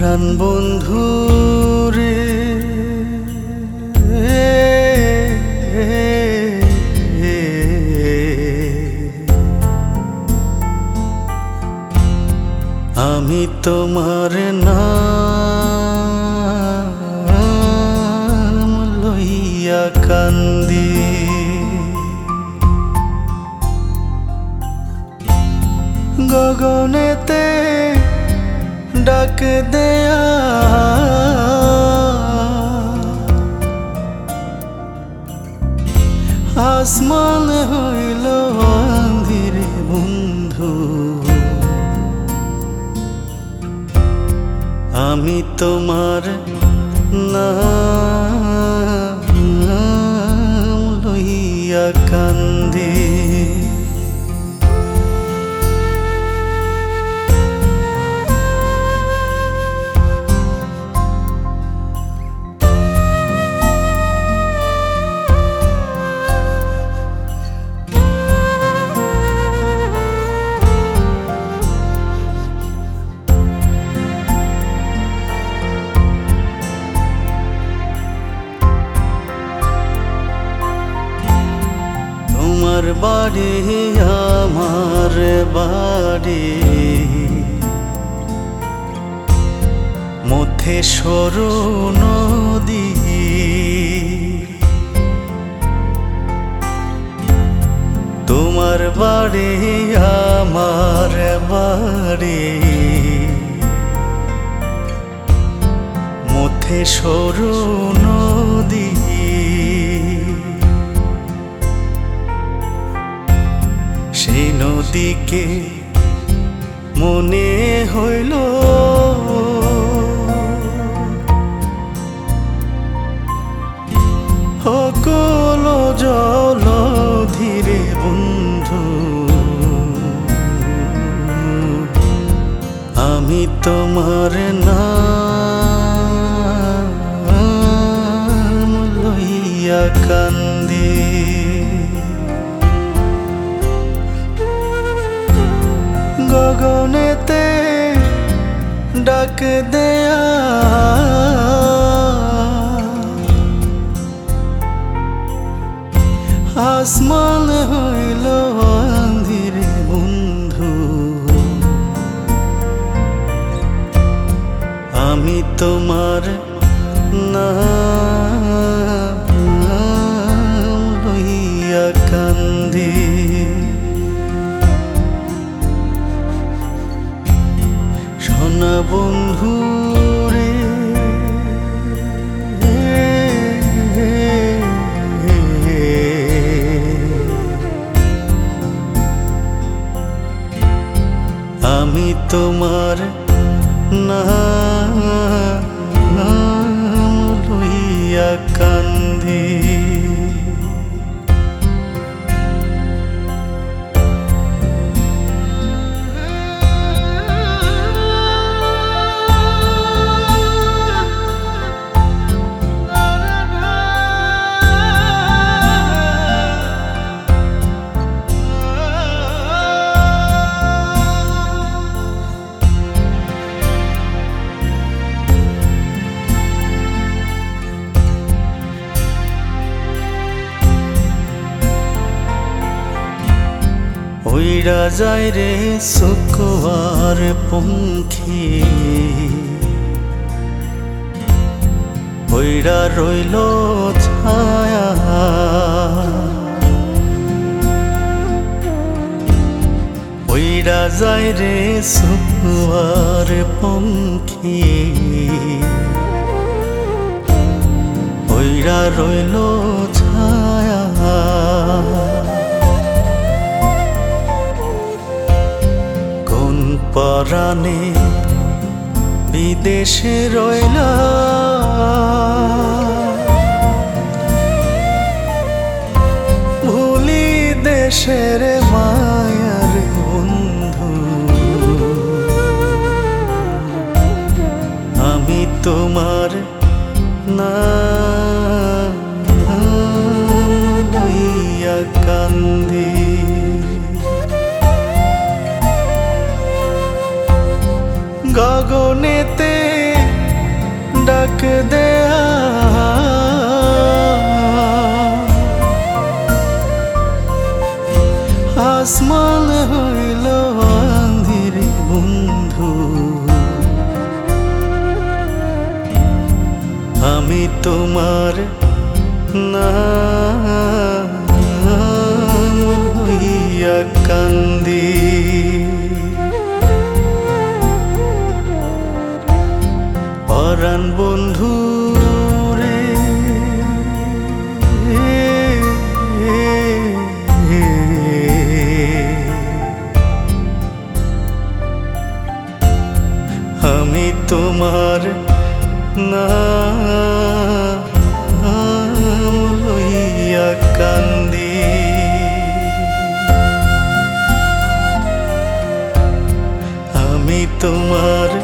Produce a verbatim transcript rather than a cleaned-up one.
প্রাণ বন্ধু রে আমি তোমার নাম লইয়া কান্দি গগনেতে ডাক দেয়া আসমান হইল আঁধিরে বন্ধু আমি তোমার নাম লইয়া কান্দি তোমার বাড়ি আমার বাড়ি মধ্যে সরু নদী তোমার বাড়ি আমার বাড়ি মধ্যে সরু নদী সেই নদীকে মনে হইল অকল জল ধীরে বন্ধু আমি তোমার নাম লইয়া কান্দি গগনেতে ডাক দেয়া আসমান হইল আঁধিরে বন্ধু আমি তোমার নাম লইয়া কান্দি সোনা বন্ধু রে আমি তোমার নাম লইয়া কান্দি উইড়া যায় রে শুকুয়ার পঙ্খী উইড়া রইল ছায়া উইড়া যায় রে শুকুয়ার পঙ্খী উইড়া রইল ছায়া পরাণে বিদেশে রইলা ভুলি দেশের মায়ার বন্ধু আমি তোমার নাম লইয়া কান্দি গগনেতে ডাক দেয়া আসমান হইল আঁধিরে বন্ধু। আমি তোমার নাম হইয়া কান্দি। পরাণ বন্ধু রে, আমি তোমার নাম লইয়া কান্দি। আমি তোমার